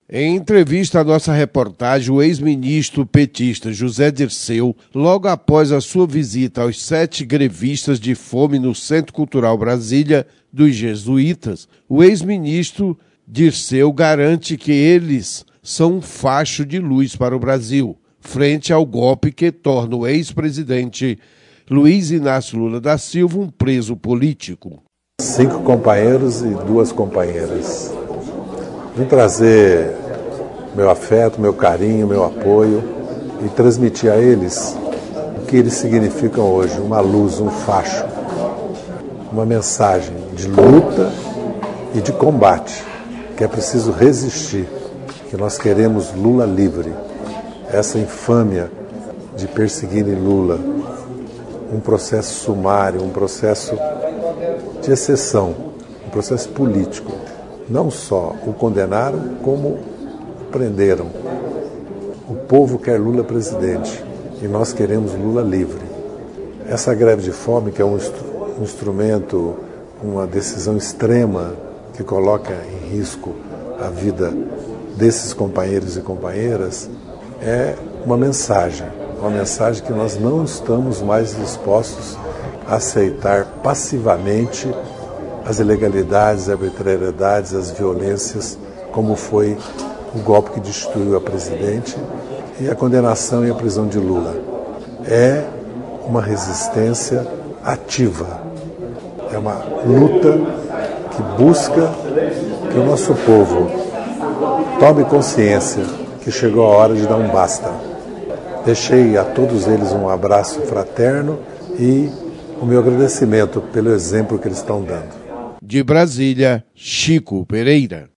Em entrevista à nossa reportagem, o ex-ministro petista José Dirceu, logo após a sua visita aos 7 grevistas de fome no Centro Cultural Brasília dos Jesuítas, o ex-ministro Dirceu garante que eles são um facho de luz para o Brasil, frente ao golpe que torna o ex-presidente Luiz Inácio Lula da Silva um preso político. 5 companheiros e 2 companheiras. Vim trazer meu afeto, meu carinho, meu apoio e transmitir a eles o que eles significam hoje, uma luz, um facho, uma mensagem de luta e de combate, que é preciso resistir, que nós queremos Lula livre. Essa infâmia de perseguirem Lula, um processo sumário, um processo de exceção, um processo político. Não só o condenaram, como o prenderam. O povo quer Lula presidente e nós queremos Lula livre. Essa greve de fome, que é um instrumento, uma decisão extrema que coloca em risco a vida desses companheiros e companheiras, é uma mensagem que nós não estamos mais dispostos a aceitar passivamente as ilegalidades, as arbitrariedades, as violências, como foi o golpe que destituiu a presidente e a condenação e a prisão de Lula. É uma resistência ativa, é uma luta que busca que o nosso povo tome consciência que chegou a hora de dar um basta. Deixei a todos eles um abraço fraterno e o meu agradecimento pelo exemplo que eles estão dando. De Brasília, Chico Pereira.